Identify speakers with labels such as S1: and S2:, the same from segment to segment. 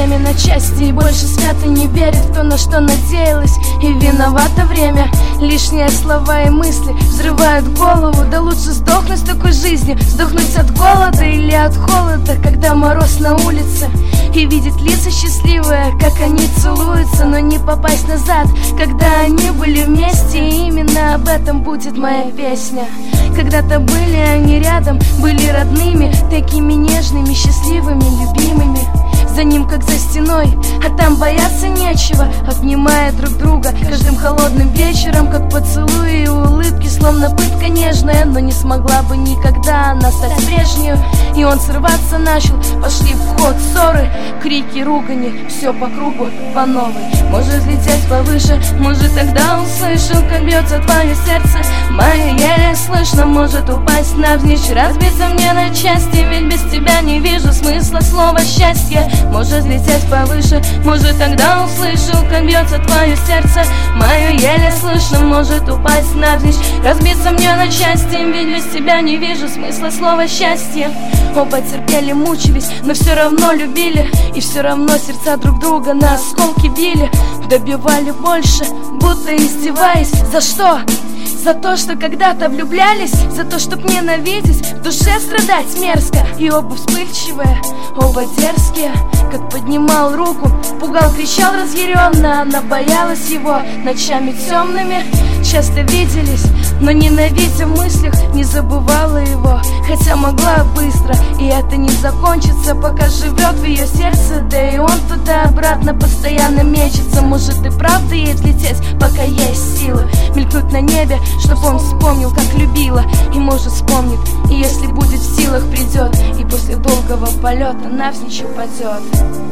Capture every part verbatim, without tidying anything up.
S1: время на части, и больше смято не верит в то, на что надеялась. И виновато время, лишние слова и мысли взрывают голову. Да лучше сдохнуть в такой жизни, сдохнуть от голода или от холода, когда мороз на улице, и видеть лица счастливые, как они целуются, но не попасть назад, когда они были вместе. И именно об этом будет моя песня. Когда-то были они рядом, были родными, такими нежными, счастливыми, любимыми. За ним как за стеной, а там бояться нечего, обнимая друг друга каждым холодным вечером, как поцелуи и улыбки, словно пытка нежная, но не смогла бы никогда она стать прежней. И он срываться начал, пошли в ход ссоры, крики, ругани, все по кругу, по новой. Может лететь повыше, может тогда услышал, как бьется твое сердце. Мое еле слышно, может упасть навзничь, разбиться мне на части, ведь без тебя не вижу смысла слова счастье. Может лететь повыше, может тогда услышал, как бьется твое сердце. Мое еле слышно, может упасть навзничь, разбиться мне на части, ведь без тебя не вижу смысла слова счастье. Оба терпели, мучились, но все равно любили, и все равно сердца друг друга на осколки били. Добивали больше, будто издеваясь. За что? За то, что когда-то влюблялись, за то, чтоб ненавидеть, в душе страдать мерзко. И оба вспыльчивые, оба дерзкие. Как поднимал руку, пугал, кричал разъяренно. Она боялась его, ночами темными часто виделись, но ненавидя в мыслях не забывала его. Хотя могла быстро, и это не закончится, пока живет в ее сердце. Да и он туда-обратно постоянно мечется. Может и правда ей взлететь, пока есть силы, мелькнуть на небе, чтоб он вспомнил, как любила. И может вспомнит, и если будет в силах, придет, и после долгого полета навзничь упадет.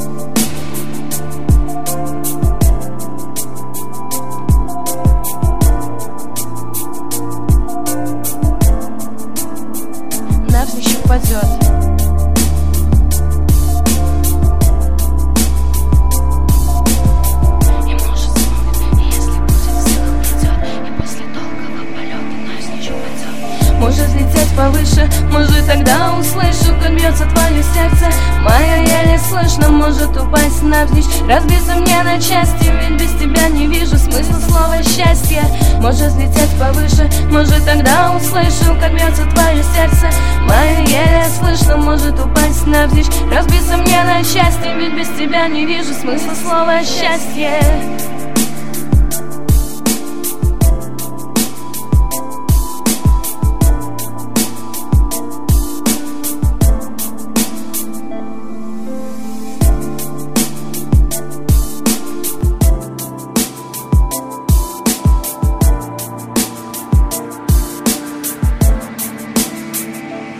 S1: Навзничь упадет. Может лететь повыше, может тогда услышу, как бьется твое сердце. Мое еле слышно, может упасть навзничь, разбиться мне на части, ведь без тебя не вижу смысла слова счастье. Может лететь повыше, может тогда услышу, как бьется твое сердце. Мое еле слышно, может упасть навзничь, разбиться мне на части, ведь без тебя не вижу смысла слова счастье.